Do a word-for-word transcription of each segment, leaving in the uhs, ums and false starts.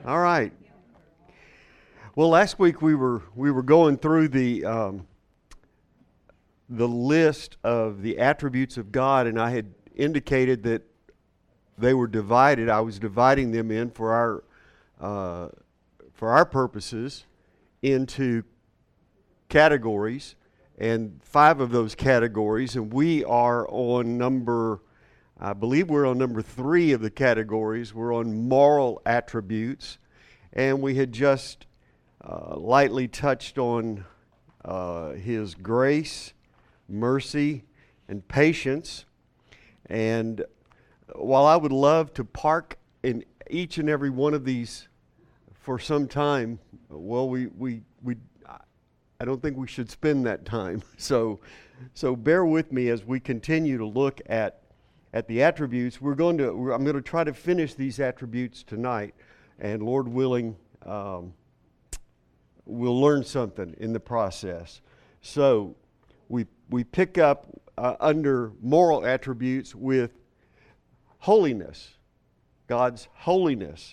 All right. Well, last week we were we were going through the um, the list of the attributes of God, and I had indicated that they were divided. I was dividing them in for our uh, for our purposes into categories, and five of those categories, and we are on number. I believe we're on number three of the categories. We're on moral attributes, and we had just uh, lightly touched on uh, His grace, mercy, and patience. And while I would love to park in each and every one of these for some time, well, we we we I don't think we should spend that time. So, so bear with me as we continue to look at. At the attributes. We're going to. I'm going to try to finish these attributes tonight, and Lord willing, um, we'll learn something in the process. So, we we pick up uh, under moral attributes with holiness, God's holiness.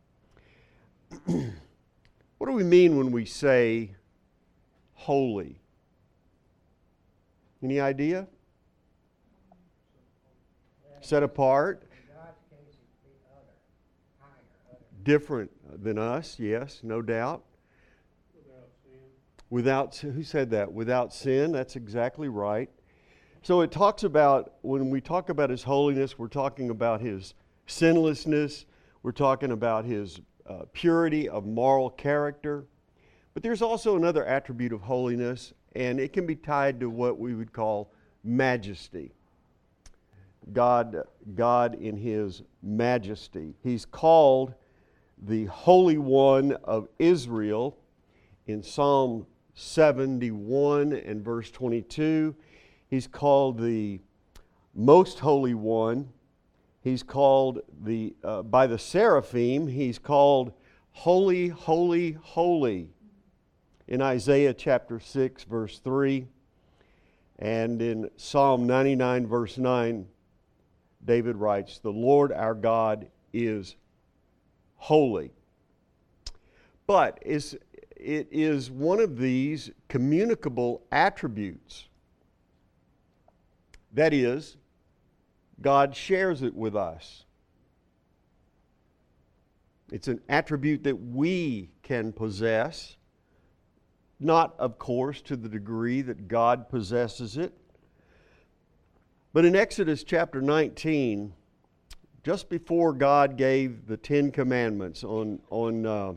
What do we mean when we say holy? Any idea? Set apart, different than us, yes, no doubt. Without sin. Without, who said that? Without sin, that's exactly right. So it talks about, when we talk about His holiness, we're talking about His sinlessness, we're talking about His uh, purity of moral character. But there's also another attribute of holiness, and it can be tied to what we would call majesty. God, God in His majesty. He's called the Holy One of Israel in Psalm seventy-one and verse twenty-two. He's called the Most Holy One. He's called the uh, by the seraphim. He's called Holy, Holy, Holy in Isaiah chapter six verse three, and in Psalm ninety-nine verse nine. David writes, "The Lord our God is holy." But is, it is one of these communicable attributes. That is, God shares it with us. It's an attribute that we can possess, not, of course, to the degree that God possesses it. But in Exodus chapter nineteen, just before God gave the Ten Commandments on on uh,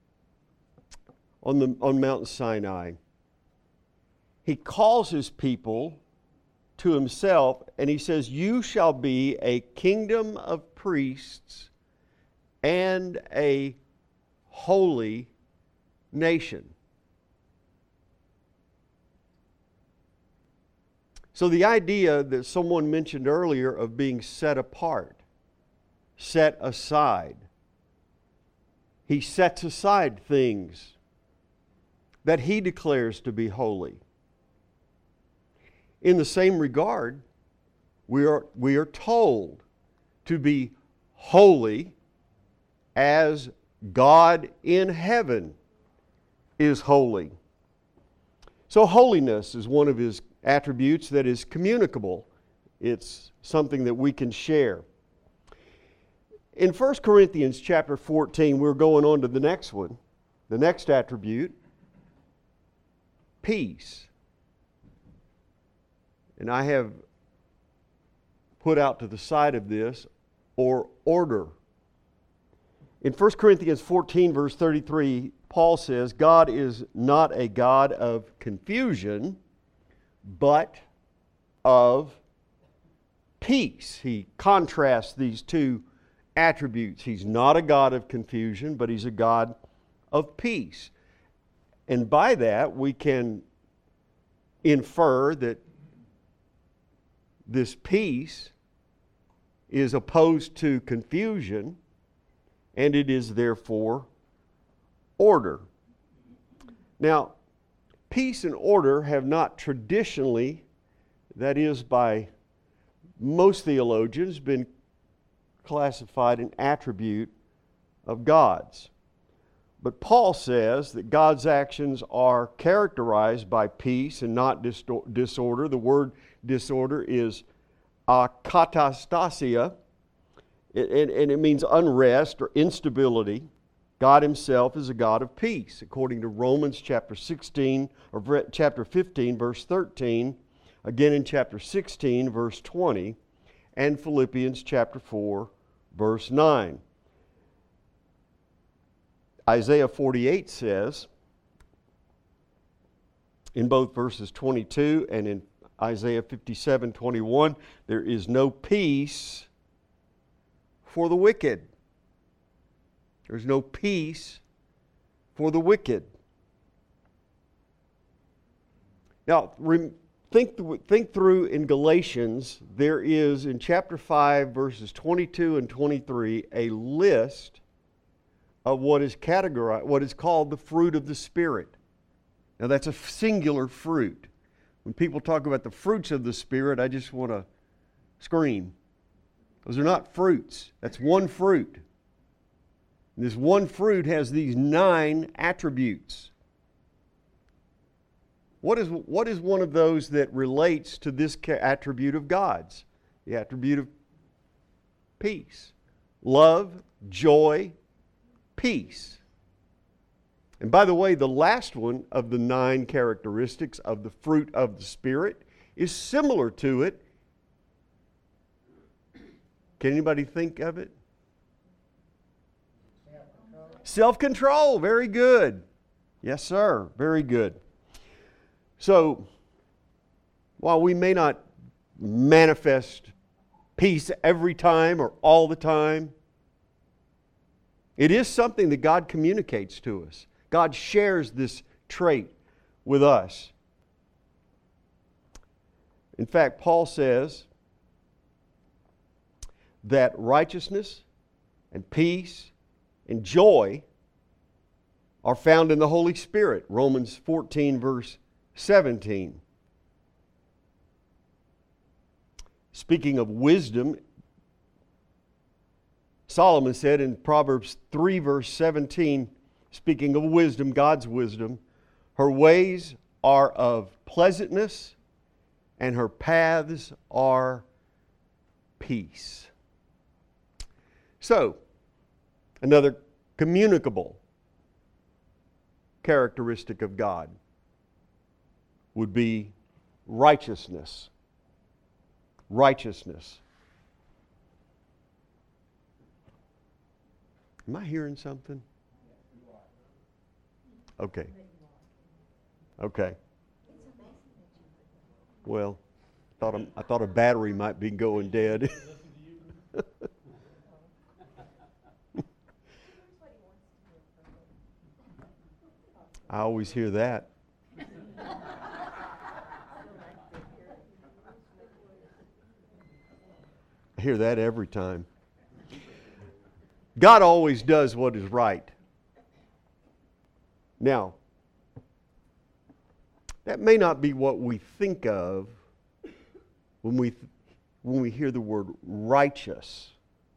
on the on Mount Sinai, He calls His people to Himself, and He says, "You shall be a kingdom of priests and a holy nation." So the idea that someone mentioned earlier of being set apart, set aside. He sets aside things that He declares to be holy. In the same regard, we are, we are told to be holy as God in heaven is holy. So holiness is one of His attributes that is communicable. It's something that we can share. In First Corinthians chapter fourteen, we're going on to the next one, the next attribute, peace. And I have put out to the side of this, or order. In First Corinthians fourteen, verse thirty-three, Paul says, "God is not a God of confusion, but of peace." He contrasts these two attributes. He's not a God of confusion, but He's a God of peace. And by that, we can infer that this peace is opposed to confusion, and it is therefore order. Now, peace and order have not traditionally, that is by most theologians, been classified an attribute of God's. But Paul says that God's actions are characterized by peace and not distor- disorder. The word disorder is akatastasia, and, and it means unrest or instability. God himself is a God of peace, according to Romans chapter sixteen, or chapter fifteen, verse thirteen, again in chapter sixteen, verse twenty, and Philippians chapter four, verse nine. Isaiah forty-eight says, in both verses twenty-two and in Isaiah fifty-seven, twenty-one, there is no peace for the wicked. There's no peace for the wicked. Now, think, think through in Galatians, there is in chapter five, verses twenty-two and twenty-three, a list of what is categorized, what is called the fruit of the Spirit. Now, that's a singular fruit. When people talk about the fruits of the Spirit, I just want to scream. Those are not fruits. That's one fruit. And this one fruit has these nine attributes. What is, what is one of those that relates to this attribute of God's? The attribute of peace, love, joy, peace. And by the way, the last one of the nine characteristics of the fruit of the Spirit is similar to it. Can anybody think of it? Self-control. Very good. Yes, sir. Very good. So, while we may not manifest peace every time or all the time, it is something that God communicates to us. God shares this trait with us. In fact, Paul says that righteousness and peace and joy are found in the Holy Spirit. Romans fourteen, verse seventeen. Speaking of wisdom, Solomon said in Proverbs three, verse seventeen, speaking of wisdom, God's wisdom, her ways are of pleasantness and her paths are peace. So, another communicable characteristic of God would be righteousness. Righteousness. Am I hearing something? Okay. Okay. Well, thought a, I thought a battery might be going dead. I always hear that. I hear that every time. God always does what is right. Now, that may not be what we think of when we when we hear the word righteous.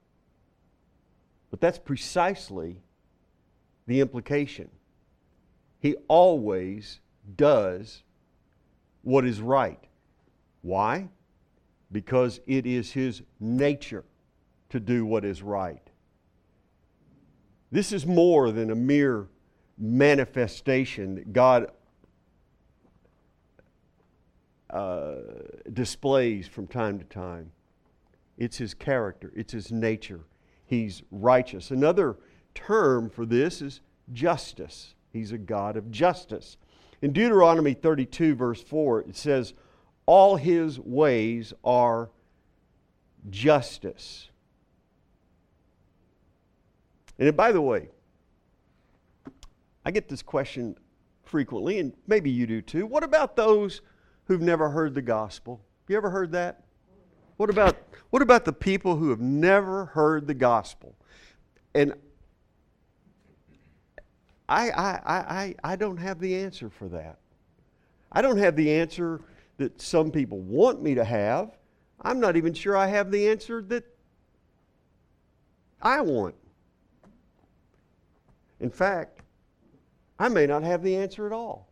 But that's precisely the implication. He always does what is right. Why? Because it is His nature to do what is right. This is more than a mere manifestation that God uh, displays from time to time. It's His character. It's His nature. He's righteous. Another term for this is justice. He's a God of justice. In Deuteronomy thirty-two, verse four, it says, all His ways are justice. And by the way, I get this question frequently, and maybe you do too. What about those who've never heard the gospel? You ever heard that? What about, what about the people who have never heard the gospel? And I, I, I, I don't have the answer for that. I don't have the answer that some people want me to have. I'm not even sure I have the answer that I want. In fact, I may not have the answer at all.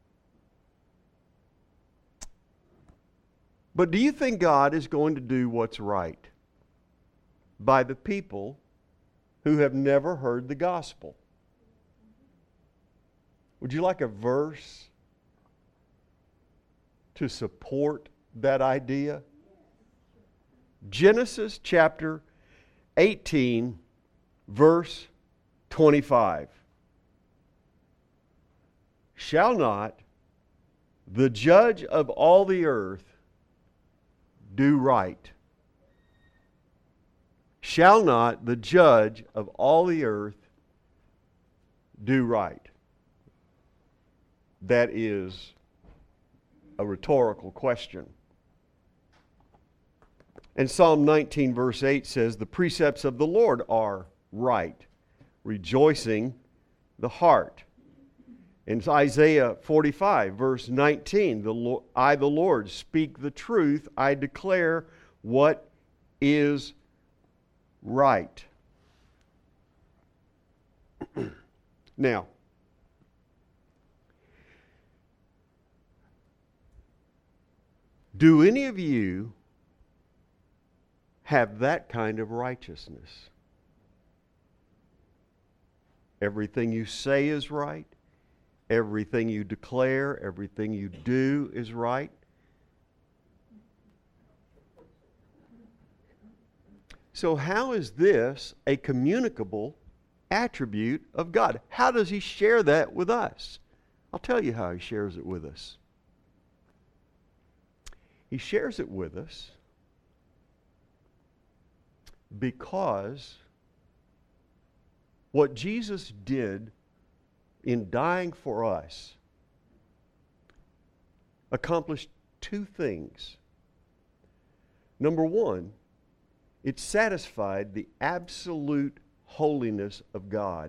But do you think God is going to do what's right by the people who have never heard the gospel? Would you like a verse to support that idea? Genesis chapter eighteen, verse twenty-five. Shall not the judge of all the earth do right? Shall not the judge of all the earth do right? That is a rhetorical question. And Psalm nineteen, verse eight says, the precepts of the Lord are right, rejoicing the heart. In Isaiah forty-five, verse nineteen, the Lord, I, the Lord, speak the truth. I declare what is right. Now, do any of you have that kind of righteousness? Everything you say is right. Everything you declare, everything you do is right. So how is this a communicable attribute of God? How does He share that with us? I'll tell you how He shares it with us. He shares it with us because what Jesus did in dying for us accomplished two things. Number one, it satisfied the absolute holiness of God.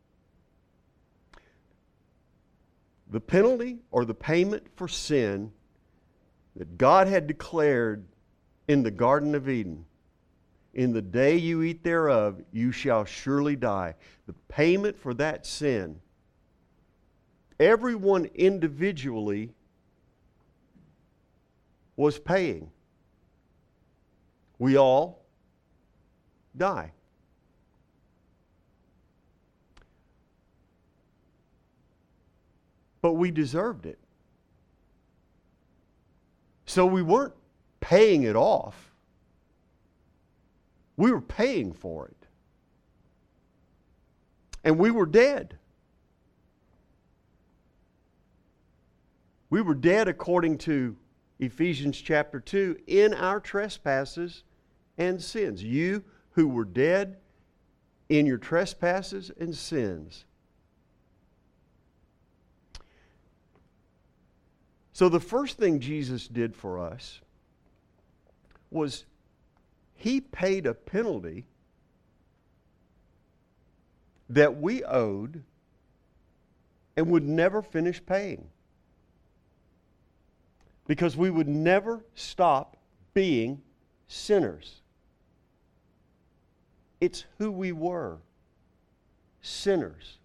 The penalty or the payment for sin that God had declared in the Garden of Eden, in the day you eat thereof, you shall surely die. The payment for that sin, everyone individually was paying. We all die. But we deserved it. So we weren't paying it off. We were paying for it. And we were dead. We were dead according to Ephesians chapter two in our trespasses and sins. You who were dead in your trespasses and sins. So the first thing Jesus did for us was He paid a penalty that we owed and would never finish paying. Because we would never stop being sinners. It's who we were, sinners.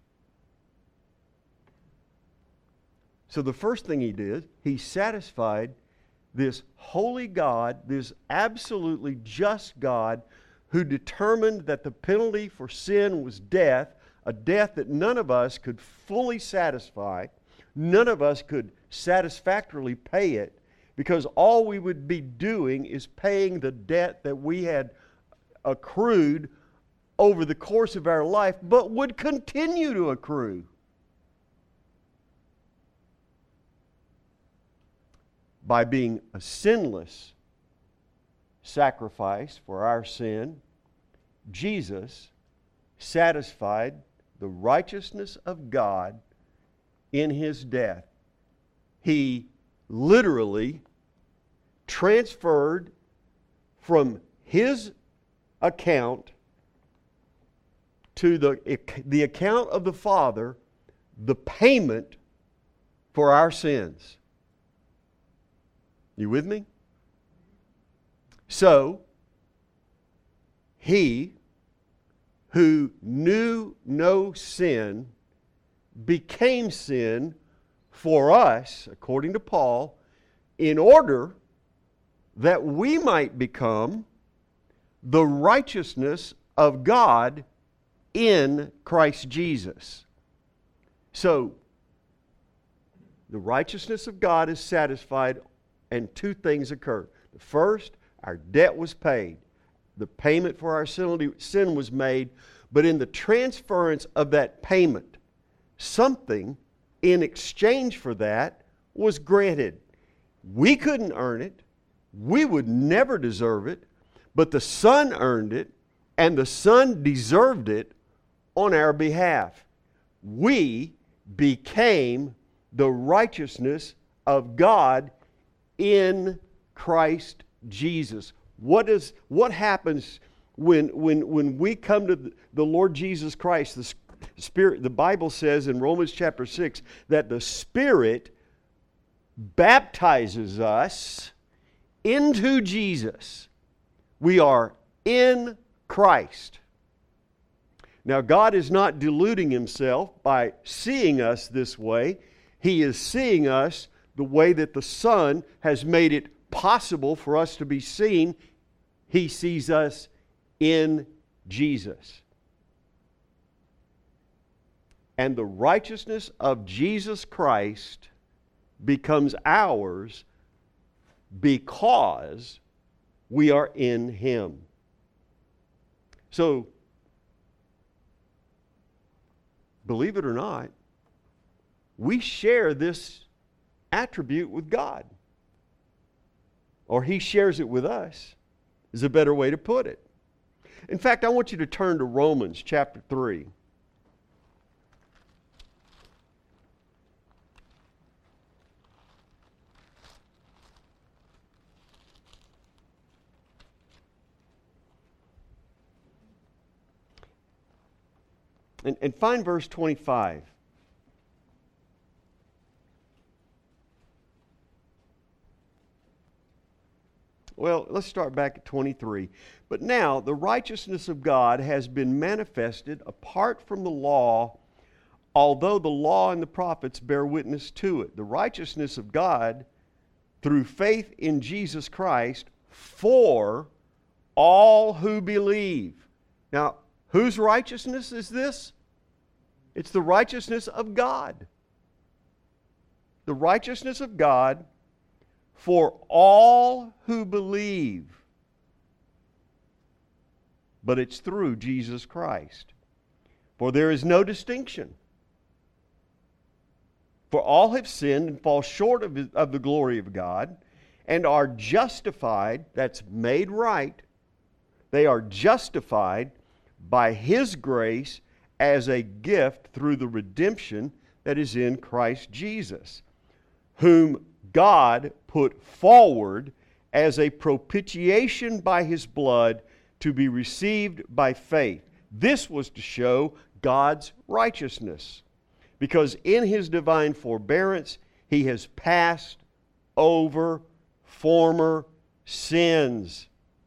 So the first thing He did, He satisfied this holy God, this absolutely just God, who determined that the penalty for sin was death, a death that none of us could fully satisfy. None of us could satisfactorily pay it, because all we would be doing is paying the debt that we had accrued over the course of our life, but would continue to accrue. By being a sinless sacrifice for our sin, Jesus satisfied the righteousness of God in His death. He literally transferred from His account to the, the account of the Father the payment for our sins. You with me? So, He who knew no sin became sin for us, according to Paul, in order that we might become the righteousness of God in Christ Jesus. So, the righteousness of God is satisfied, and two things occur. The first, our debt was paid. The payment for our sin was made, but in the transference of that payment, something in exchange for that was granted. We couldn't earn it. We would never deserve it, but the Son earned it, and the Son deserved it on our behalf. We became the righteousness of God in Christ Jesus. What is what happens when when when we come to the Lord Jesus Christ? The Spirit, the Bible says in Romans chapter six that the Spirit baptizes us into Jesus. We are in Christ. Now, God is not deluding Himself by seeing us this way. He is seeing us the way that the Son has made it possible for us to be seen. He sees us in Jesus. And the righteousness of Jesus Christ becomes ours because we are in Him. So, believe it or not, we share this attribute with God. Or He shares it with us, is a better way to put it. In fact, I want you to turn to Romans chapter three. And, and find verse twenty-five. Well, let's start back at twenty-three. But now the righteousness of God has been manifested apart from the law, although the law and the prophets bear witness to it. The righteousness of God through faith in Jesus Christ for all who believe. Now, whose righteousness is this? It's the righteousness of God. The righteousness of God for all who believe. But it's through Jesus Christ. For there is no distinction. For all have sinned and fall short of, of the glory of God, and are justified, that's made right, they are justified by His grace as a gift through the redemption that is in Christ Jesus, whom God put forward as a propitiation by His blood to be received by faith. This was to show God's righteousness, because in His divine forbearance He has passed over former sins.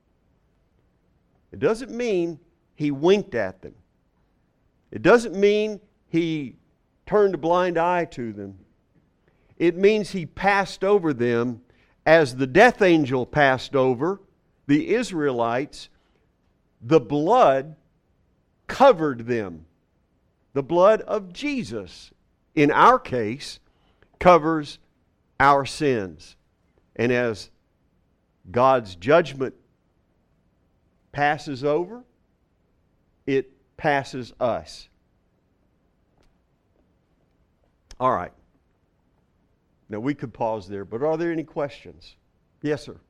It doesn't mean He winked at them. It doesn't mean He turned a blind eye to them. It means He passed over them as the death angel passed over the Israelites. The blood covered them. The blood of Jesus, in our case, covers our sins. And as God's judgment passes over, it passes us. All right. Now, we could pause there, but are there any questions? Yes, sir.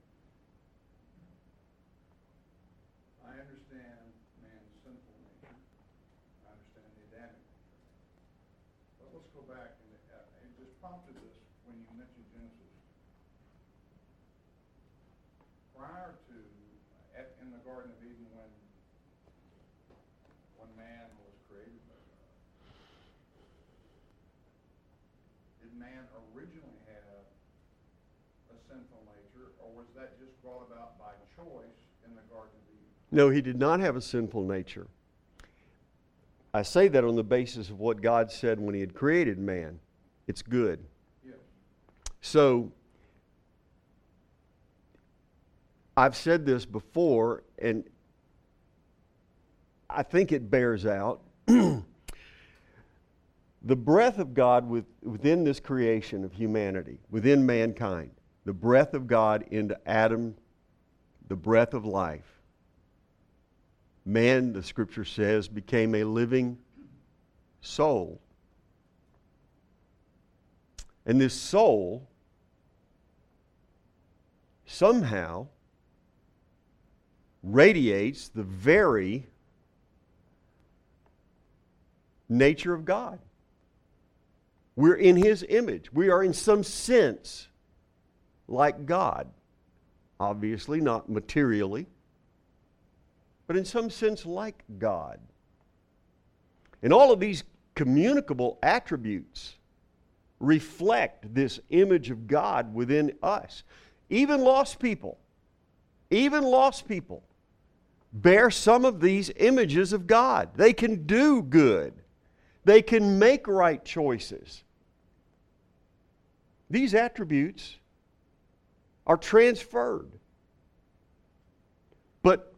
I understand man's sinful nature. I understand the Adamic nature. But let's go back, and it, uh, it just prompted this when you mentioned Genesis. Prior to, at, in the Garden of Eden, when, when man was created by God, did man originally have a sinful nature, or was that just brought about by choice in the Garden of Eden? No, he did not have a sinful nature. I say that on the basis of what God said when He had created man. It's good. Yes. So, I've said this before, and I think it bears out. The breath of God with, within this creation of humanity, within mankind, the breath of God into Adam, the breath of life. Man, the Scripture says, became a living soul. And this soul somehow radiates the very nature of God. We're in His image. We are in some sense like God. Obviously, not materially, but in some sense like God. And all of these communicable attributes reflect this image of God within us. Even lost people, even lost people bear some of these images of God. They can do good. They can make right choices. These attributes are transferred. But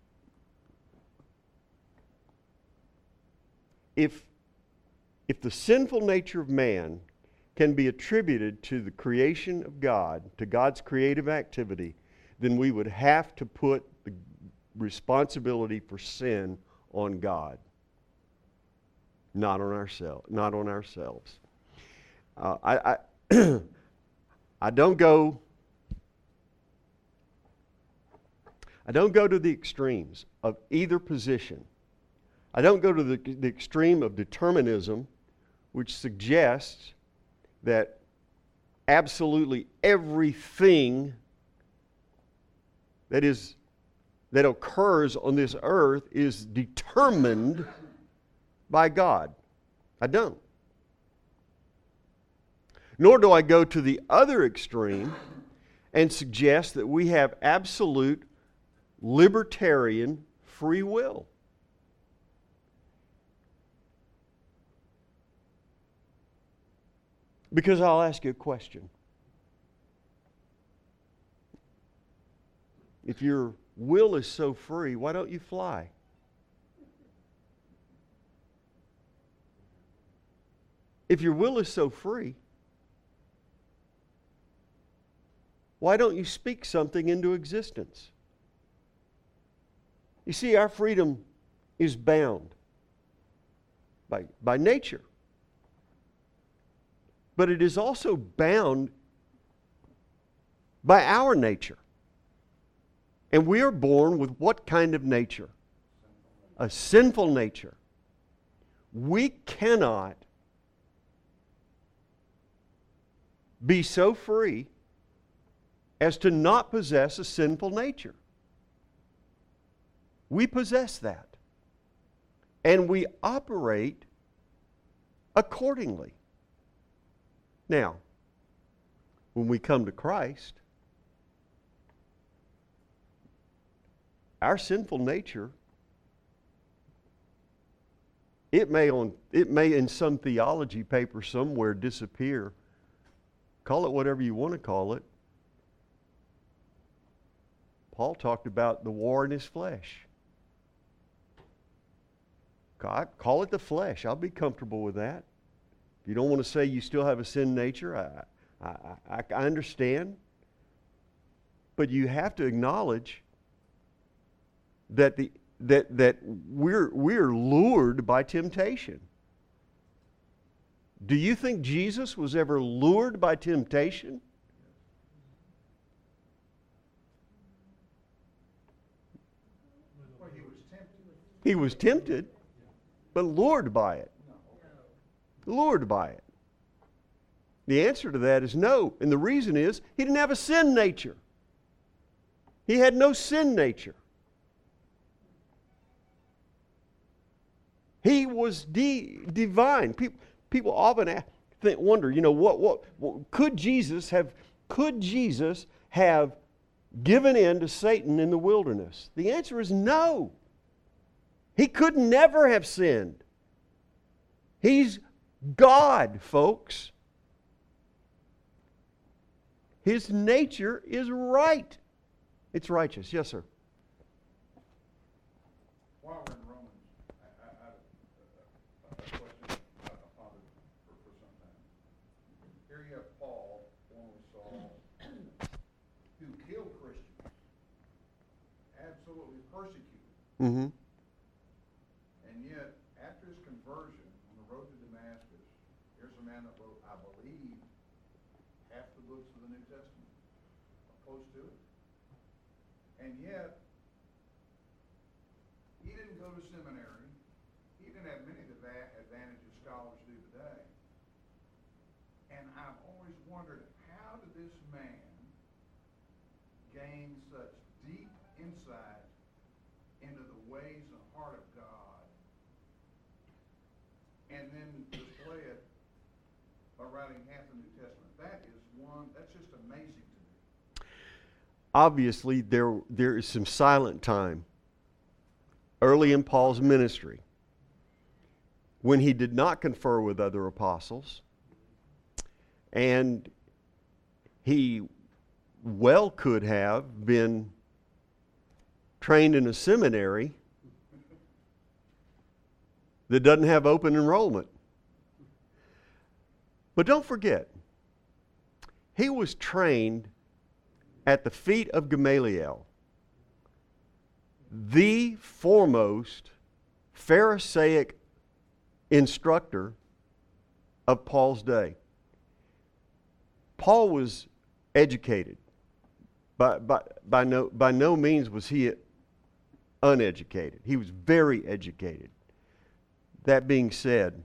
if, if the sinful nature of man can be attributed to the creation of God, to God's creative activity, then we would have to put the responsibility for sin on God, not on ourselves. Not on ourselves. Uh, I, I, I don't go. I don't go to the extremes of either position. I don't go to the, the extreme of determinism, which suggests that absolutely everything that is that occurs on this earth is determined by God. I don't. Nor do I go to the other extreme and suggest that we have absolute libertarian free will. Because I'll ask you a question. If your will is so free, why don't you fly? If your will is so free, why don't you speak something into existence? You see, our freedom is bound by, by nature. But it is also bound by our nature. And we are born with what kind of nature? A sinful nature. We cannot be so free as to not possess a sinful nature. We possess that. And we operate accordingly. Now, when we come to Christ, our sinful nature, it may on it may in some theology paper somewhere disappear. Call it whatever you want to call it. Paul talked about the war in his flesh. God, call it the flesh. I'll be comfortable with that. If you don't want to say you still have a sin nature, I, I, I, I understand. But you have to acknowledge that the that that we're we're lured by temptation. Do you think Jesus was ever lured by temptation? Well, he was tempted. He was tempted, but lured by it. Lured by it. The answer to that is no. And the reason is he didn't have a sin nature. He had no sin nature. He was de- divine. People, people often ask, think, wonder, you know, what, what, what could Jesus have? Could Jesus have given in to Satan in the wilderness? The answer is no. He could never have sinned. He's God, folks. His nature is right. It's righteous. Yes, sir. While we're in Romans, I, I, I have a, a, a question I, I pondered for, for some time. Here you have Paul, one with Saul, who killed Christians, absolutely persecuted. Mm-hmm. And yet, after his conversion on the road to Damascus, here's a man that wrote, I believe, half the books of the New Testament, or close to it. And yet, he didn't go to seminary. He didn't have many of the va- advantages scholars do today. And I've always wondered, how did this man gain such deep insight into the ways and heart of God, and then display it by writing half the New Testament? That is one, that's just amazing to me. Obviously, there, there is some silent time early in Paul's ministry when he did not confer with other apostles, and he well could have been trained in a seminary that doesn't have open enrollment. But don't forget, he was trained at the feet of Gamaliel, the foremost Pharisaic instructor of Paul's day. Paul was educated. By, by, by, no, by no means was he uneducated. He was very educated. That being said,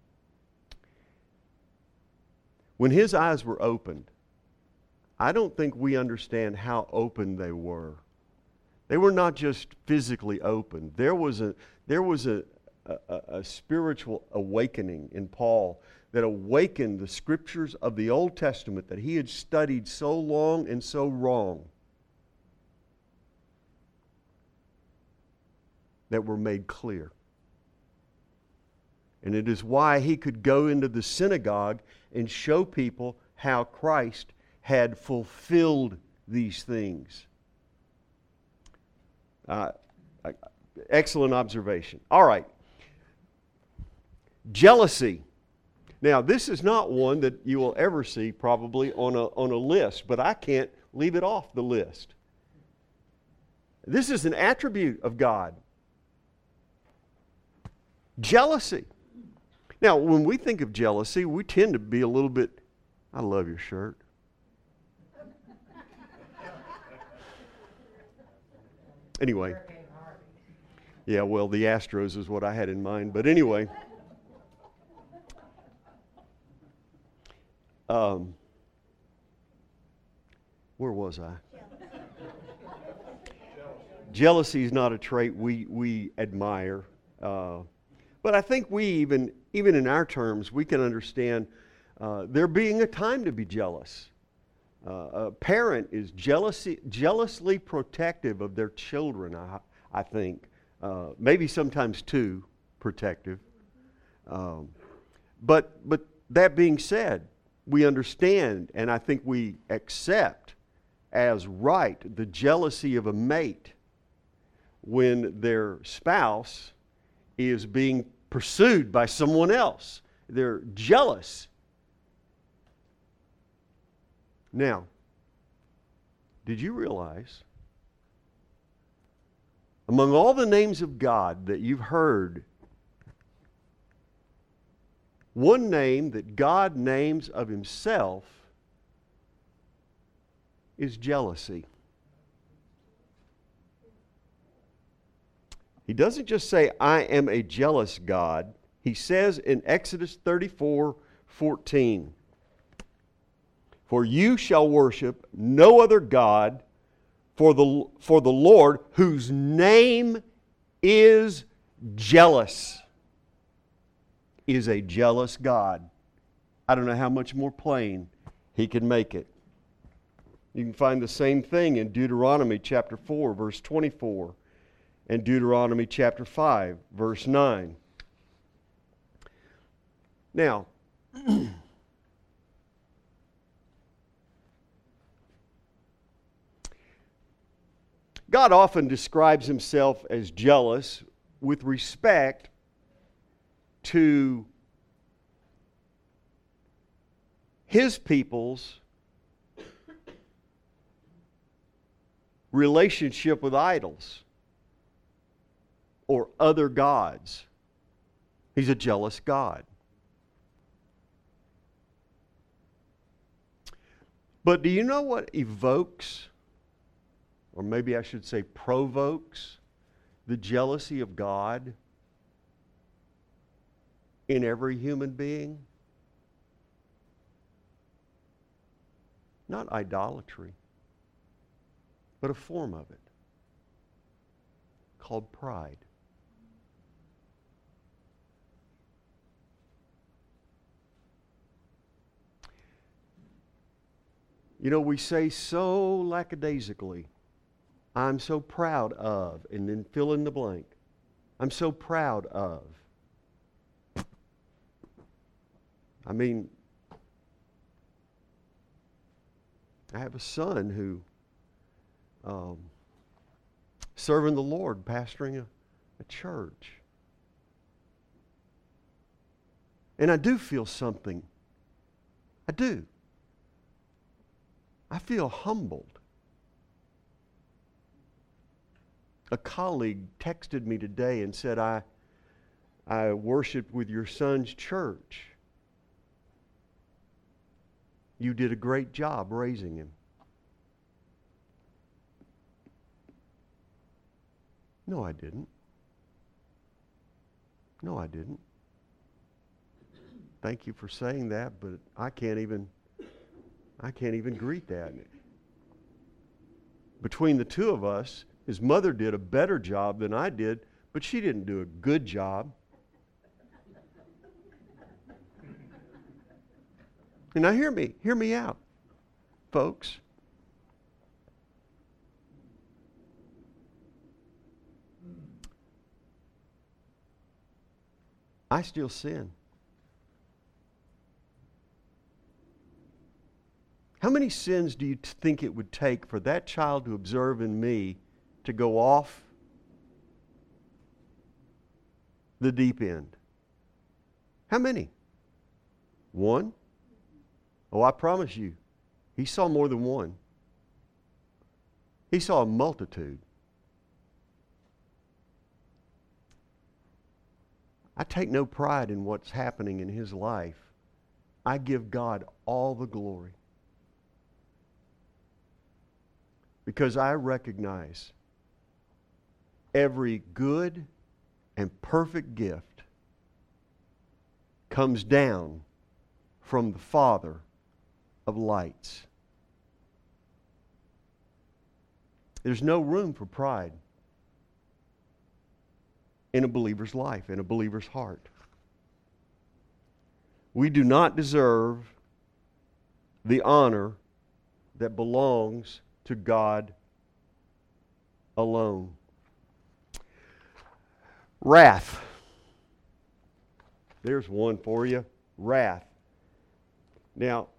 when his eyes were opened, I don't think we understand how open they were. They were not just physically open. There was a, there was a, a, a spiritual awakening in Paul that awakened the scriptures of the Old Testament that he had studied so long and so wrong, that were made clear. And it is why he could go into the synagogue and show people how Christ had fulfilled these things. Uh, excellent observation. All right. Jealousy. Now, this is not one that you will ever see probably on a, on a list, but I can't leave it off the list. This is an attribute of God. Jealousy. Now, when we think of jealousy, we tend to be a little bit, I love your shirt. Anyway. Yeah, well, the Astros is what I had in mind. But anyway. Um, where was I? Jealousy is not a trait we, we admire. Uh, but I think we even, even in our terms, we can understand uh, there being a time to be jealous. Uh, a parent is jealousy, jealously protective of their children, I, I think. Uh, maybe sometimes too protective. Um, but, but that being said, we understand and I think we accept as right the jealousy of a mate when their spouse is being pursued by someone else. They're jealous. Now, did you realize among all the names of God that you've heard, one name that God names of himself is jealousy? He doesn't just say, I am a jealous God. He says in Exodus thirty-four fourteen, for you shall worship no other God, for the, for the Lord, whose name is jealous, is a jealous God. I don't know how much more plain he can make it. You can find the same thing in Deuteronomy chapter four, verse twenty-four, and Deuteronomy chapter five, verse nine. Now, God often describes himself as jealous with respect to his people's relationship with idols or other gods. He's a jealous God. But do you know what evokes, or maybe I should say provokes, the jealousy of God in every human being? Not idolatry, but a form of it called pride. You know, we say so lackadaisically, I'm so proud of, and then fill in the blank. I'm so proud of. I mean, I have a son who um, serving the Lord, pastoring a, a church. And I do feel something. I do. I feel humbled. A colleague texted me today and said, I, I worshiped with your son's church. You did a great job raising him. No, I didn't. No, I didn't. Thank you for saying that, but I can't even I can't even greet that. Between the two of us, his mother did a better job than I did, but she didn't do a good job. And now hear me, hear me out, folks. I still sin. How many sins do you t- think it would take for that child to observe in me to go off the deep end? How many? One? Oh, I promise you, he saw more than one. He saw a multitude. I take no pride in what's happening in his life. I give God all the glory. Because I recognize every good and perfect gift comes down from the Father of lights. There's no room for pride in a believer's life, in a believer's heart. We do not deserve the honor that belongs to God alone. Wrath. There's one for you. Wrath. Now,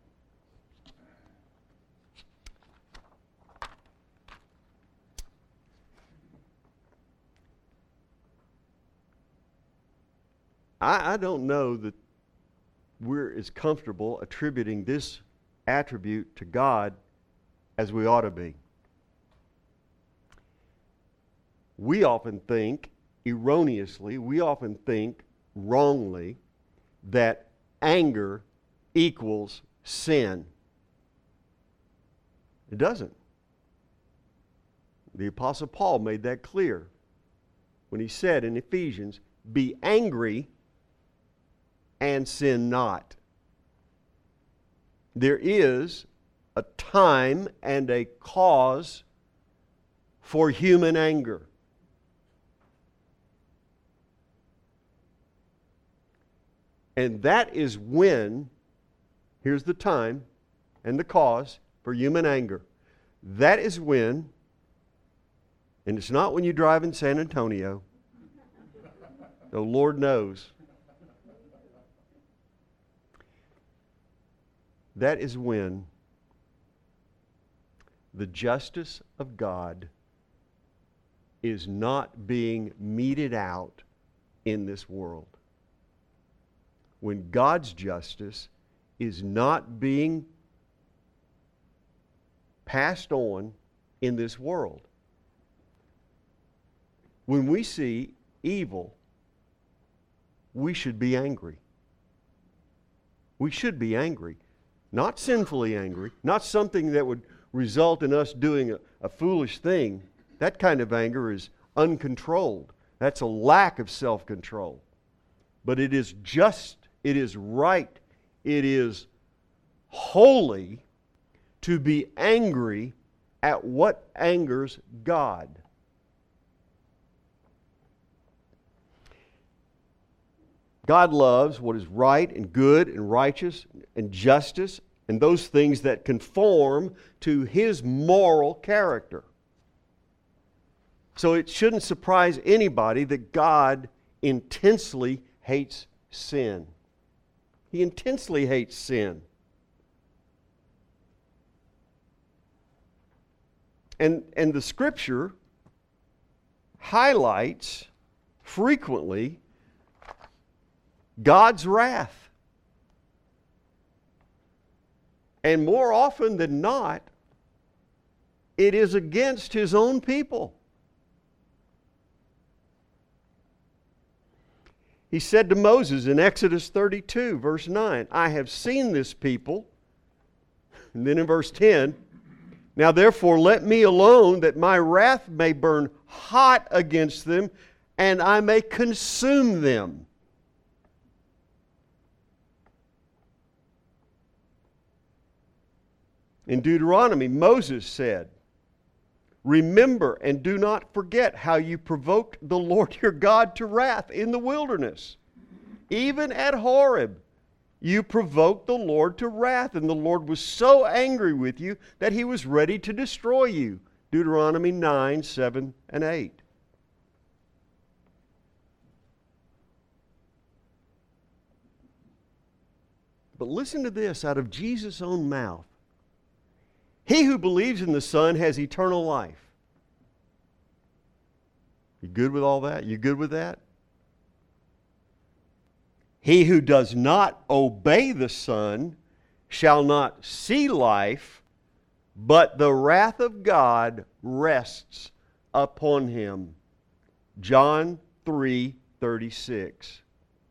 I, I don't know that we're as comfortable attributing this attribute to God as we ought to be. We often think, erroneously, we often think wrongly, that anger equals sin. It doesn't. The Apostle Paul made that clear when he said in Ephesians, be angry and sin not. There is a time and a cause for human anger. And that is when, here's the time and the cause for human anger. That is when, and it's not when you drive in San Antonio, though Lord knows. that is when the justice of God is not being meted out in this world. When God's justice is not being passed on in this world. When we see evil, we should be angry. We should be angry. Not sinfully angry, not something that would result in us doing a, a foolish thing. That kind of anger is uncontrolled. That's a lack of self-control. But it is just, it is right, it is holy to be angry at what angers God. God loves what is right and good and righteous and justice and those things that conform to His moral character. So it shouldn't surprise anybody that God intensely hates sin. He intensely hates sin. And, and the Scripture highlights frequently God's wrath. And more often than not, it is against His own people. He said to Moses in Exodus thirty-two, verse nine, I have seen this people. And then in verse ten, now therefore let me alone, that my wrath may burn hot against them, and I may consume them. In Deuteronomy, Moses said, remember and do not forget how you provoked the Lord your God to wrath in the wilderness. Even at Horeb, you provoked the Lord to wrath, and the Lord was so angry with you that He was ready to destroy you. Deuteronomy nine, seven, and eight. But listen to this out of Jesus' own mouth. He who believes in the Son has eternal life. You good with all that? You good with that? He who does not obey the Son shall not see life, but the wrath of God rests upon him. John three thirty-six.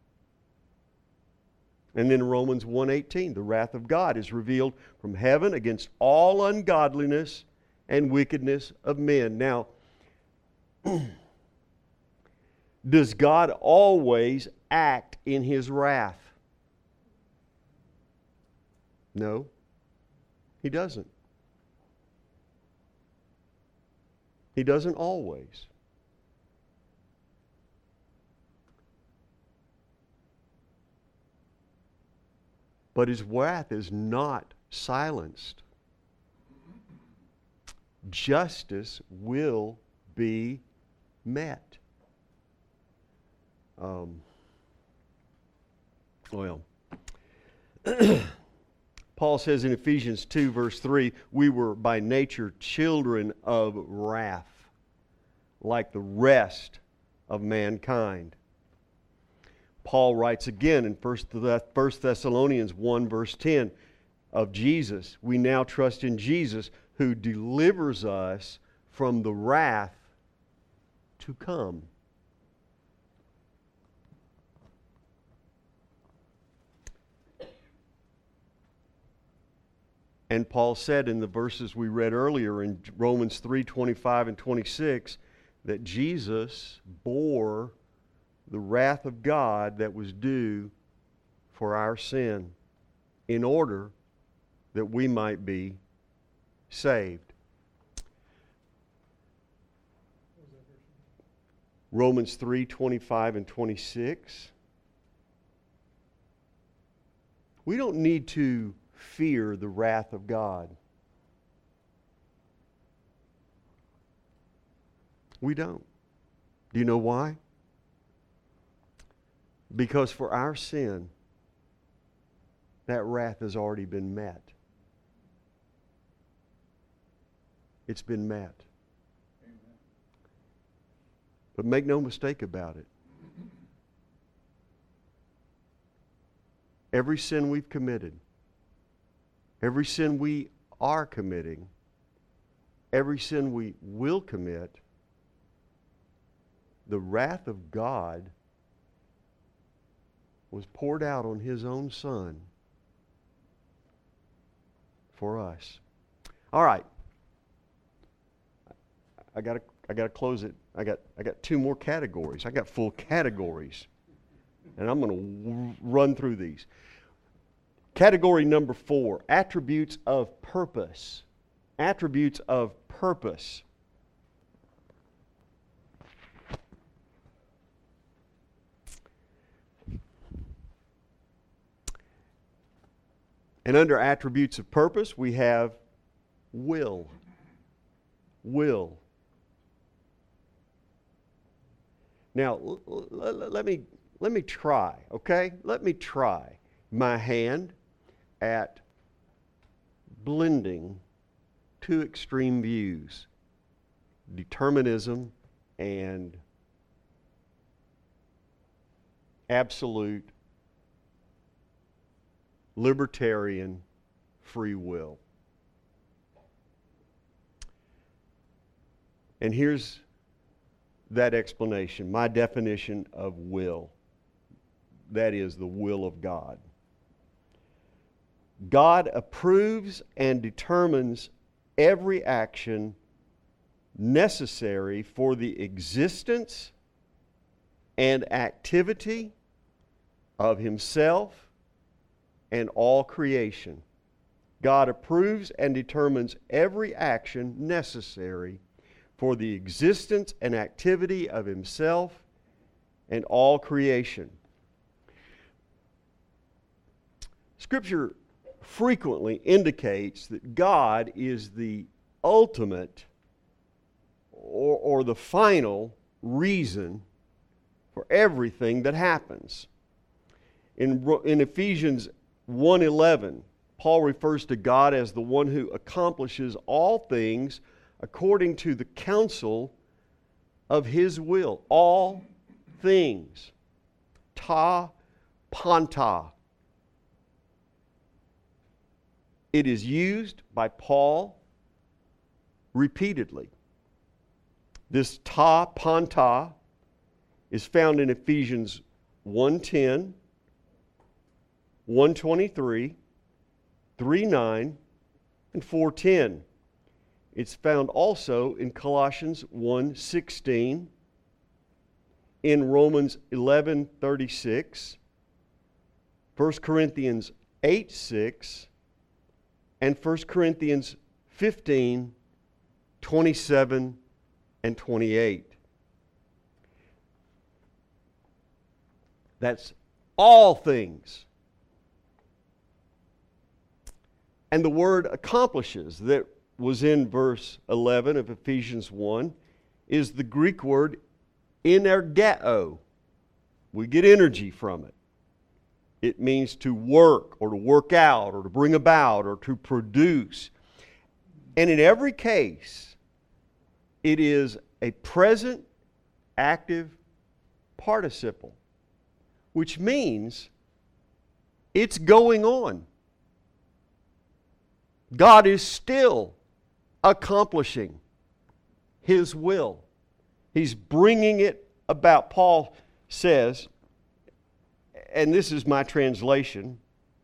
And then Romans one eighteen, the wrath of God is revealed from heaven against all ungodliness and wickedness of men. Now, does God always act in His wrath? No, He doesn't. He doesn't always. But His wrath is not silenced. Justice will be met. Um, well, Paul says in Ephesians two, verse three, we were by nature children of wrath, like the rest of mankind. Paul writes again in First Thessalonians one, verse ten, of Jesus. We now trust in Jesus, who delivers us from the wrath to come. And Paul said in the verses we read earlier in Romans three, twenty-five and twenty-six, that Jesus bore the wrath of God that was due for our sin in order that we might be saved. Romans three, twenty-five and twenty-six. We don't need to fear the wrath of God. We don't. Do you know why? Because for our sin, that wrath has already been met. It's been met. Amen. But make no mistake about it. Every sin we've committed, every sin we are committing, every sin we will commit, the wrath of God was poured out on His own Son for us. All right. I gotta I gotta close it. I got I got two more categories. I got full categories. And I'm going to w- run through these. Category number four, attributes of purpose. Attributes of purpose. And under attributes of purpose, we have will. Will. Now, l- l- l- let me let me try, okay? Let me try my hand at blending two extreme views, determinism and absolute libertarian free will. And here's that explanation, my definition of will. That is the will of God. God approves and determines every action necessary for the existence and activity of Himself and all creation. God approves and determines every action necessary for the existence and activity of Himself and all creation. Scripture frequently indicates that God is the ultimate or, or the final reason for everything that happens. In, in Ephesians one eleven, Paul refers to God as the one who accomplishes all things according to the counsel of His will. All things. Ta panta. It is used by Paul repeatedly. This ta panta is found in Ephesians one ten, one twenty-three, three nine, and four ten. It's found also in Colossians one sixteen, in Romans eleven thirty-six, First Corinthians eight six, and First Corinthians fifteen twenty-seven and twenty-eight. That's all things. And the word accomplishes that was in verse eleven of Ephesians one is the Greek word energeo. We get energy from it. It means to work or to work out or to bring about or to produce. And in every case, it is a present active participle, which means it's going on. God is still accomplishing His will. He's bringing it about. Paul says, and this is my translation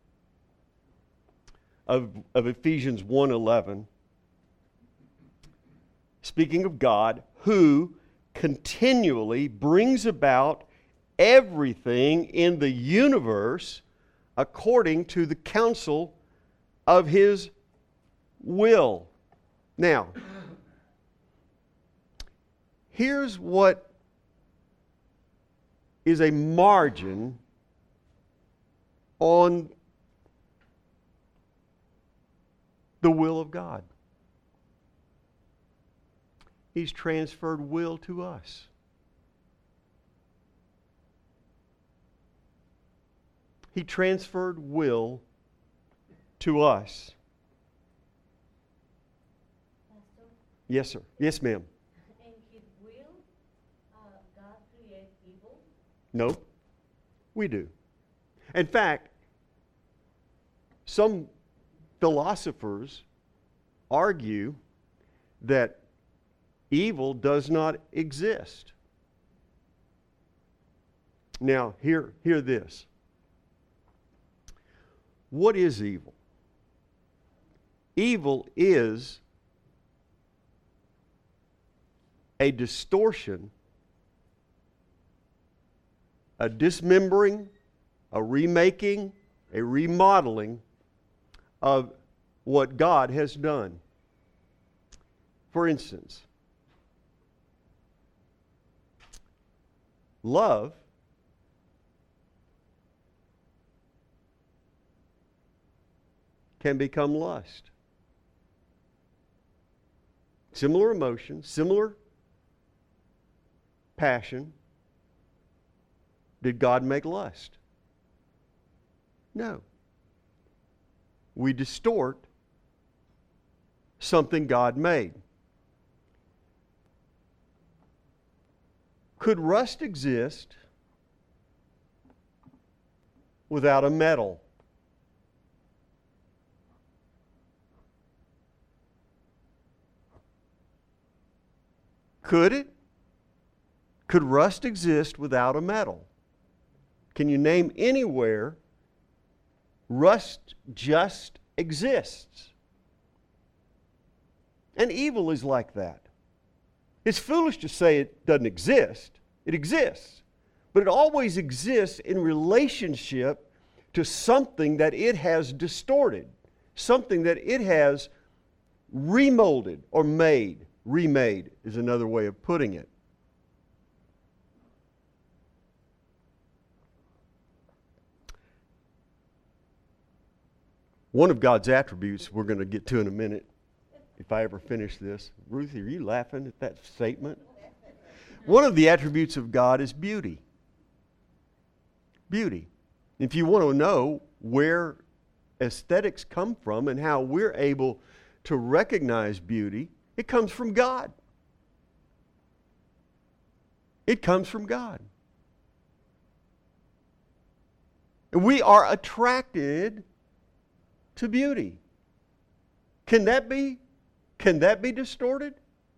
of, of Ephesians one eleven, speaking of God, who continually brings about everything in the universe according to the counsel of His will. Now, here's what is a margin on the will of God. He's transferred will to us. He transferred will to us. Pastor, Yes, sir. Yes, ma'am. in His will, uh, God create evil? No, we do. In fact, some philosophers argue that evil does not exist. Now, hear, hear this. What is evil? Evil is a distortion, a dismembering, a remaking, a remodeling of what God has done. For instance, love can become lust. Similar emotion, similar passion. Did God make lust? No. We distort something God made. Could rust exist without a metal? Could it? Could rust exist without a metal? Can you name anywhere rust just exists? And evil is like that. It's foolish to say it doesn't exist. It exists. But it always exists in relationship to something that it has distorted, something that it has remolded or made. Remade is another way of putting it. One of God's attributes we're going to get to in a minute, if I ever finish this. Ruthie, are you laughing at that statement? One of the attributes of God is beauty. Beauty. If you want to know where aesthetics come from and how we're able to recognize beauty, it comes from God. It comes from God. And we are attracted to beauty. Can that be, can that be distorted?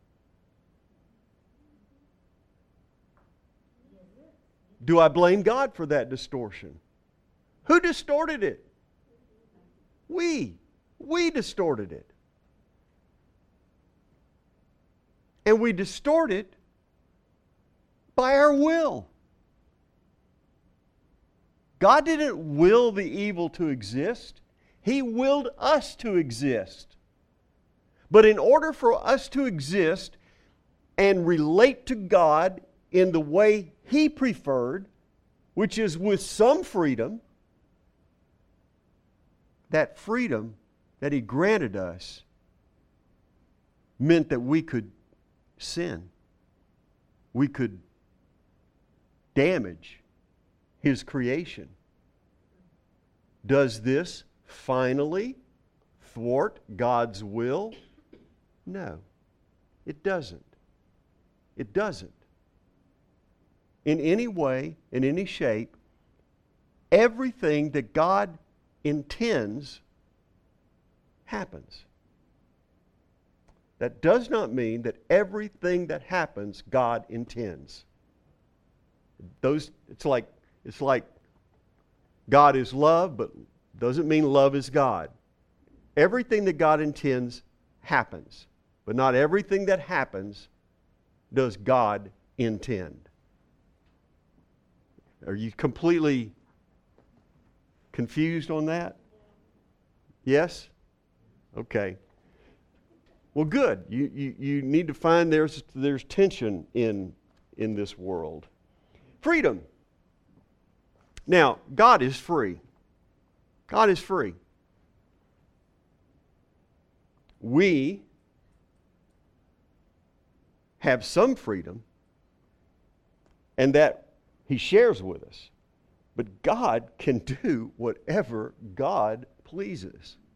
Do I blame God for that distortion? Who distorted it? We. We distorted it. And we distort it by our will. God didn't will the evil to exist. He willed us to exist. But in order for us to exist and relate to God in the way He preferred, which is with some freedom, that freedom that He granted us meant that we could sin. We could damage His creation. Does this finally thwart God's will? No, it doesn't. It doesn't. In any way, in any shape, everything that God intends happens. That does not mean that everything that happens God intends. Those it's like it's like God is love, but doesn't mean love is God. Everything that God intends happens, but not everything that happens does God intend. Are you completely confused on that? Yes? Okay. Well, good. You, you, you need to find there's, there's tension in, in this world. Freedom. Now, God is free. God is free. We have some freedom, and that He shares with us. But God can do whatever God pleases.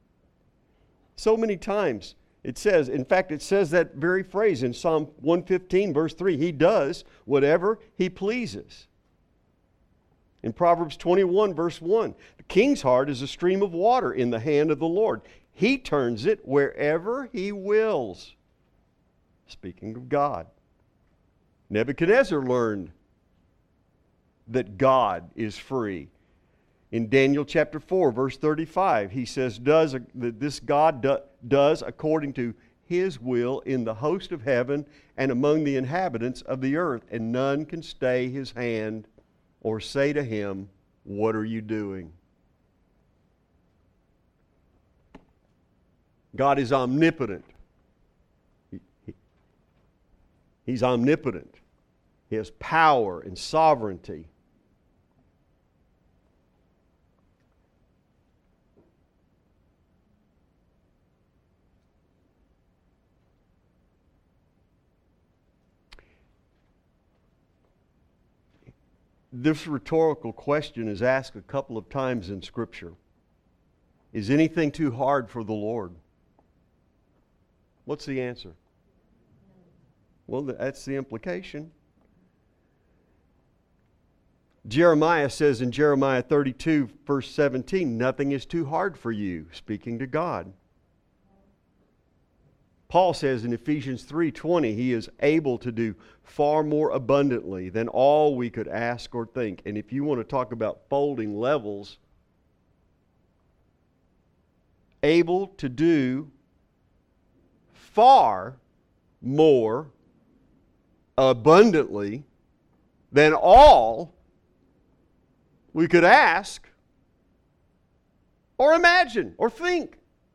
So many times it says, in fact, it says that very phrase in Psalm one fifteen, verse three. He does whatever He pleases. In Proverbs twenty-one, verse one, the king's heart is a stream of water in the hand of the Lord. He turns it wherever He wills. Speaking of God. Nebuchadnezzar learned that God is free. In Daniel chapter four, verse thirty-five, he says, does that this God do, does according to His will in the host of heaven and among the inhabitants of the earth, and none can stay His hand or say to Him, what are you doing? God is omnipotent. He, he, he's omnipotent. He has power and sovereignty. This rhetorical question is asked a couple of times in Scripture. Is anything too hard for the Lord? What's the answer? Well, that's the implication. Jeremiah says in Jeremiah thirty-two, verse seventeen, nothing is too hard for you, speaking to God. Paul says in Ephesians three twenty, He is able to do far more abundantly than all we could ask or think. And if you want to talk about folding levels, able to do far more abundantly than all we could ask or imagine or think.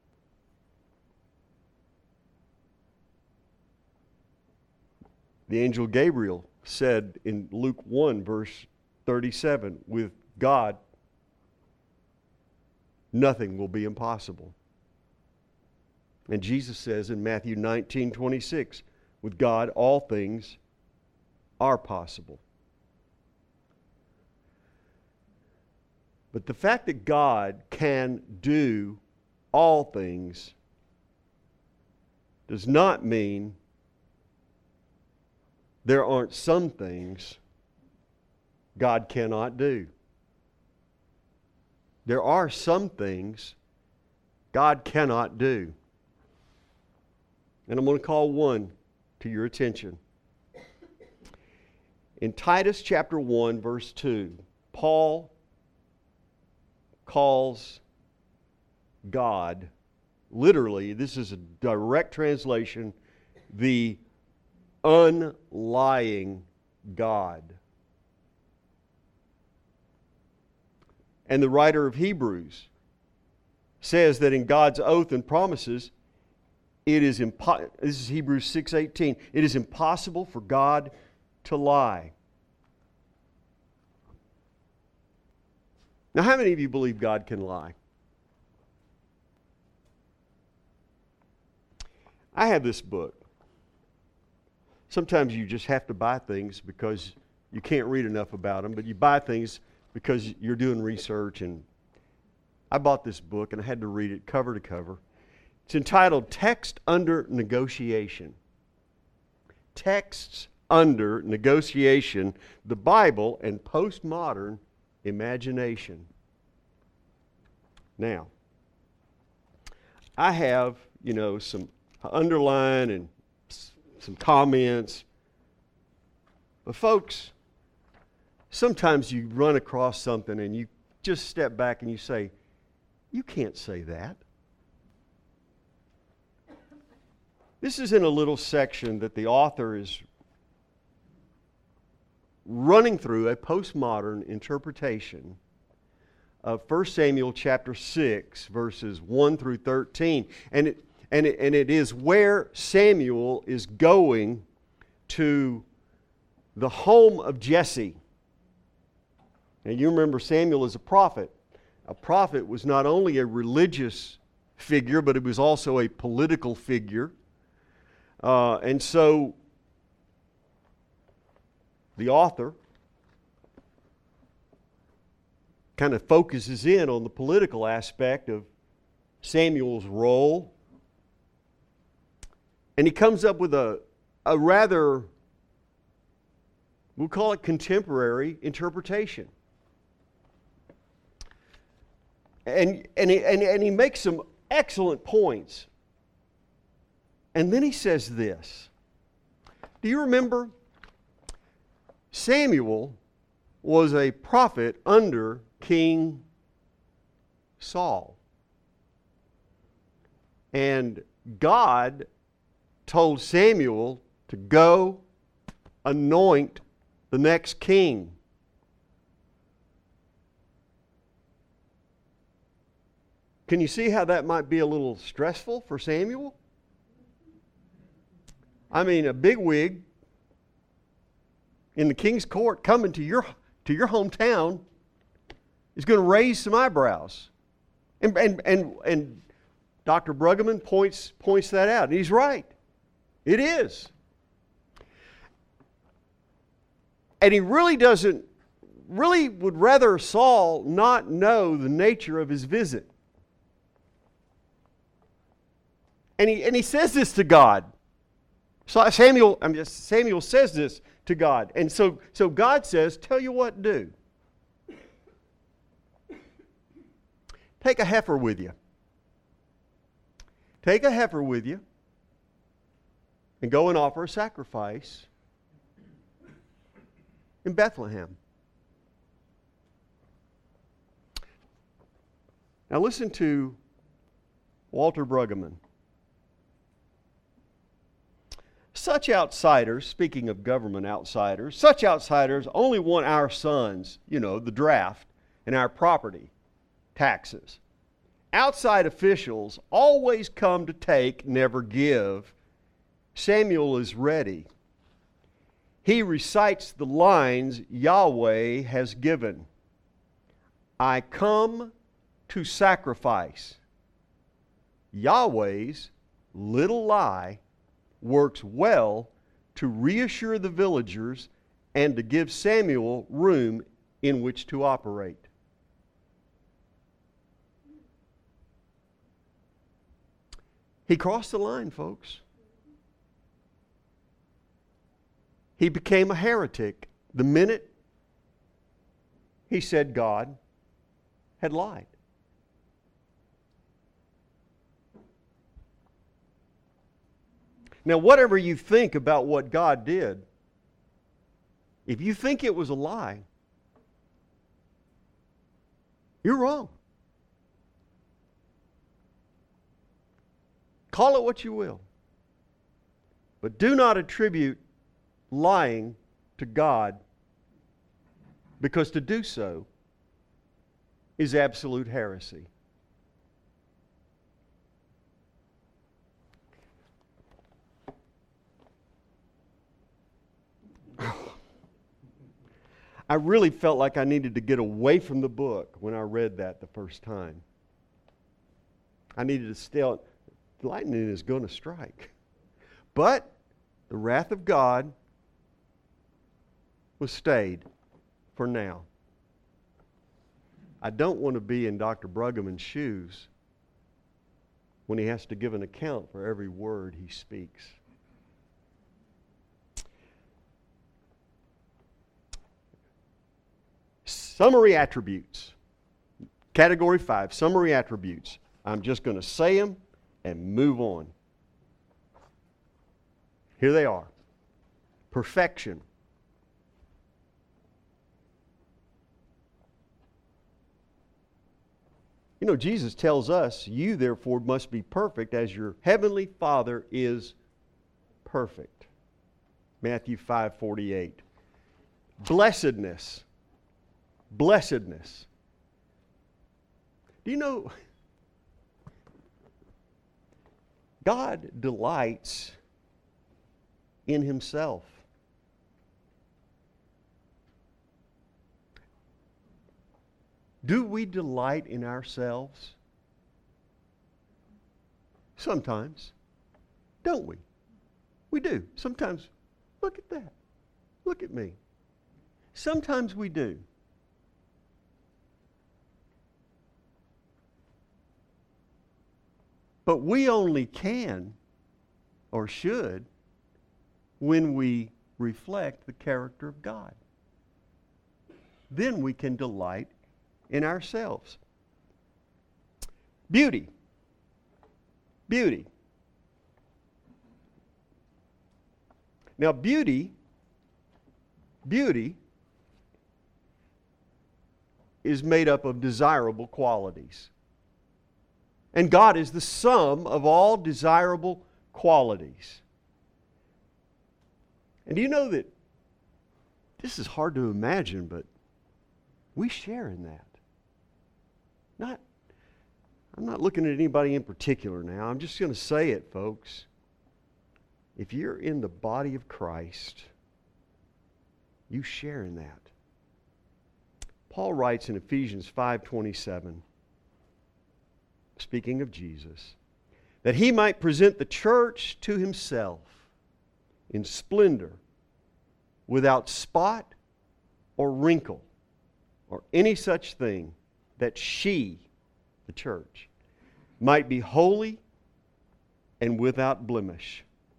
The angel Gabriel said in Luke one, verse thirty-seven, with God, nothing will be impossible. And Jesus says in Matthew nineteen, twenty-six, with God all things are possible. But the fact that God can do all things does not mean there aren't some things God cannot do. There are some things God cannot do. And I'm going to call one to your attention. In Titus chapter one, verse two, Paul calls God, literally, this is a direct translation, the unlying God. And the writer of Hebrews says that in God's oath and promises, it is impo- this is Hebrews six eighteen, it is impossible for God to lie. Now, how many of you believe God can lie? I have this book. Sometimes you just have to buy things because you can't read enough about them, but you buy things because you're doing research. And I bought this book and I had to read it cover to cover. It's entitled Text Under Negotiation. Texts Under Negotiation, the Bible and Postmodern Imagination. Now, I have, you know, some underline and some comments. But folks, sometimes you run across something and you just step back and you say, you can't say that. This is in a little section that the author is running through a postmodern interpretation of First Samuel chapter six, verses one through thirteen. And it, and it, and it is where Samuel is going to the home of Jesse. And you remember Samuel is a prophet. A prophet was not only a religious figure, but it was also a political figure. Uh, and so the author kind of focuses in on the political aspect of Samuel's role And he comes up with a, a rather, we'll call it contemporary interpretation. And, and, he, and, and he makes some excellent points. And then he says this. Do you remember? Samuel was a prophet under King Saul. And God told Samuel to go anoint the next king. Can you see how that might be a little stressful for Samuel? I mean, a bigwig in the king's court coming to your to your hometown is going to raise some eyebrows. And and and, and Doctor Bruggeman points points that out. And he's right. It is. And he really doesn't really would rather Saul not know the nature of his visit. And he and he says this to God. So Samuel, I mean, Samuel says this to God. And so, so God says, tell you what to do. Take a heifer with you. Take a heifer with you and go and offer a sacrifice in Bethlehem. Now listen to Walter Brueggemann. Such outsiders, speaking of government outsiders, such outsiders only want our sons, you know, the draft, and our property, taxes. Outside officials always come to take, never give. Samuel is ready. He recites the lines Yahweh has given. I come to sacrifice. Yahweh's little lie works well to reassure the villagers and to give Samuel room in which to operate. He crossed the line, folks. He became a heretic the minute he said God had lied. Now, whatever you think about what God did, if you think it was a lie, you're wrong. Call it what you will. But do not attribute lying to God, because to do so is absolute heresy. I really felt like I needed to get away from the book when I read that the first time. I needed to still, lightning is going to strike. But the wrath of God was stayed for now. I don't want to be in Doctor Bruggeman's shoes when he has to give an account for every word he speaks. Summary attributes. Category five, summary attributes. I'm just going to say them and move on. Here they are. Perfection. You know, Jesus tells us, you therefore must be perfect as your heavenly Father is perfect. Matthew five forty-eight. Blessedness. Blessedness. Do you know, God delights in Himself. Do we delight in ourselves? Sometimes. Don't we? We do. Sometimes, look at that. Look at me. Sometimes we do. But we only can, or should, when we reflect the character of God. Then we can delight in ourselves. Beauty. Beauty. Now, beauty, beauty is made up of desirable qualities. And God is the sum of all desirable qualities. And do you know that this is hard to imagine, but we share in that. Not, I'm not looking at anybody in particular now. I'm just going to say it, folks. If you're in the body of Christ, you share in that. Paul writes in Ephesians five twenty-seven, speaking of Jesus, that he might present the church to himself in splendor, without spot or wrinkle or any such thing, that she, the church, might be holy and without blemish.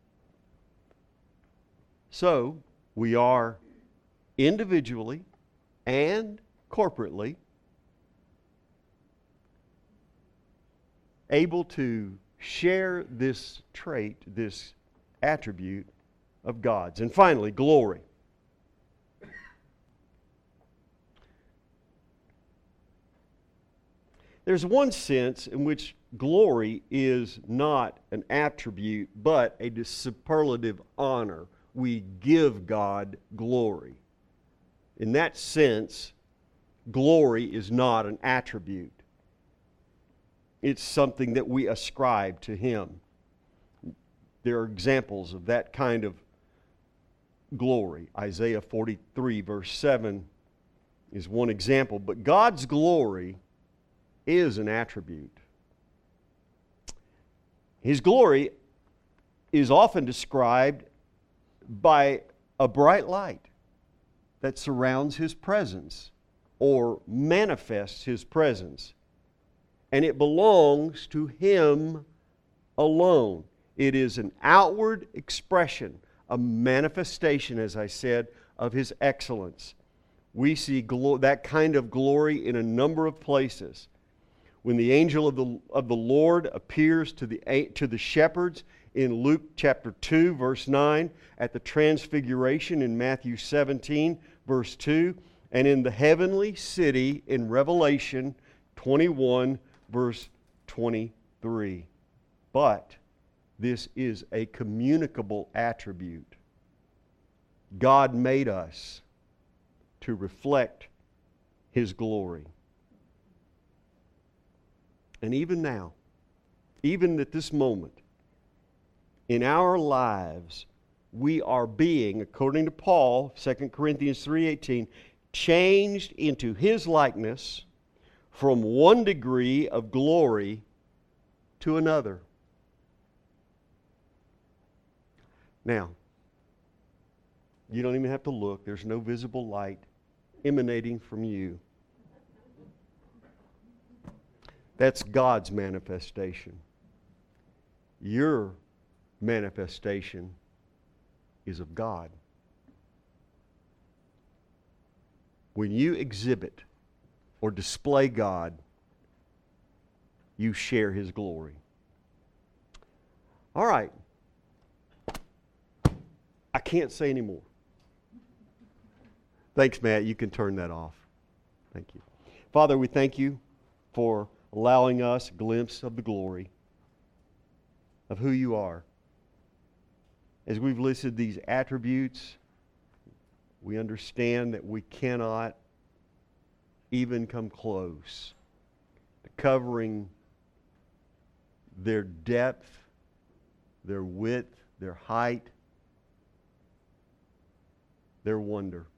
So, we are individually and corporately able to share this trait, this attribute of God's. And finally, glory. There's one sense in which glory is not an attribute, but a superlative honor. We give God glory. In that sense, glory is not an attribute. It's something that we ascribe to Him. There are examples of that kind of glory. Isaiah forty-three, verse seven is one example. But God's glory is an attribute. His glory is often described by a bright light that surrounds His presence or manifests His presence. And it belongs to Him alone. It is an outward expression, a manifestation, as I said, of His excellence. We see glo- that kind of glory in a number of places. When the angel of the, of the Lord appears to the, to the shepherds in Luke chapter two, verse nine, at the transfiguration in Matthew seventeen, verse two, and in the heavenly city in Revelation twenty-one, verse twenty-three. But this is a communicable attribute. God made us to reflect His glory. And even now, even at this moment, in our lives, we are being, according to Paul, Second Corinthians three eighteen, changed into His likeness from one degree of glory to another. Now, you don't even have to look. There's no visible light emanating from you. That's God's manifestation. Your manifestation is of God. When you exhibit or display God, you share His glory. All right. I can't say any more. Thanks, Matt. You can turn that off. Thank you. Father, we thank You for allowing us a glimpse of the glory of who You are. As we've listed these attributes, we understand that we cannot even come close to covering their depth, their width, their height, their wonder.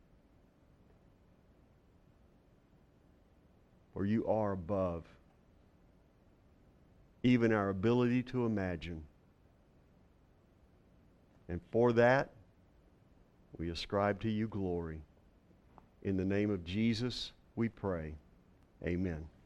For You are above even our ability to imagine. And for that, we ascribe to You glory. In the name of Jesus, we pray. Amen.